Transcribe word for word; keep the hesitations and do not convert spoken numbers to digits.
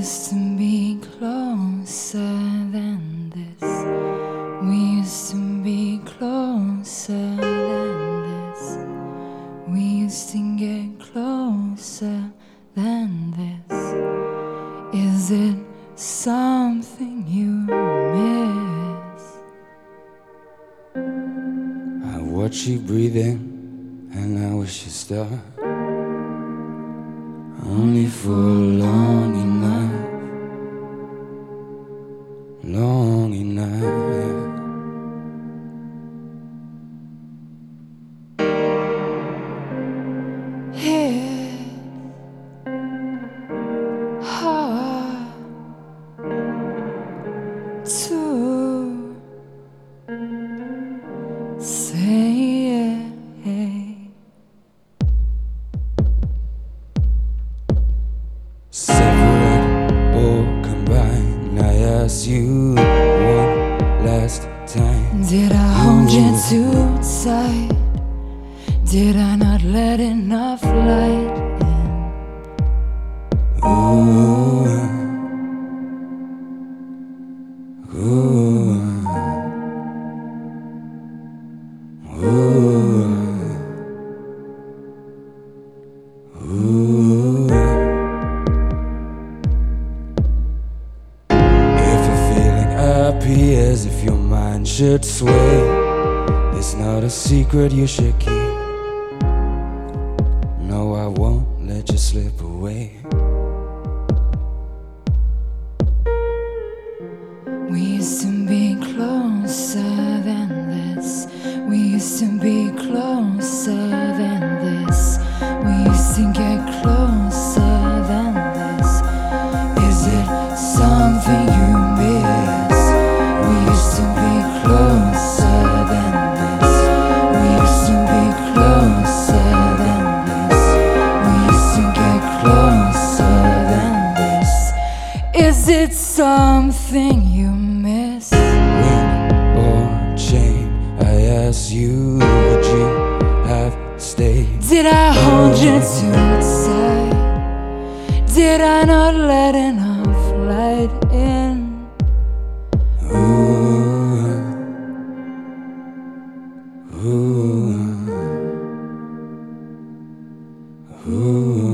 used to be closer than this. We used to be closer than this. We used to get closer than this. Is it something you miss? I watch you breathing and I wish you'd stop, only for long enough, long enough. It's hard to say it. Separate or combine, I ask you one last time. Did I hold you too tight? Did I not let enough light in? Ooh, ooh, ooh, ooh. If a feeling appears, if your mind should sway, it's not a secret you should keep. No, I won't let you slip away. We used to be closer than this. We used to be closer than this. We used to get closer than this. Is it something you miss? We used to be closer than this. We used to be closer than this. We used to get closer than this. Is it something you miss? Ring or chain, I ask you, would you have stayed? Did I hold you too tight? Did I not let enough light in? Ooh, ooh, ooh.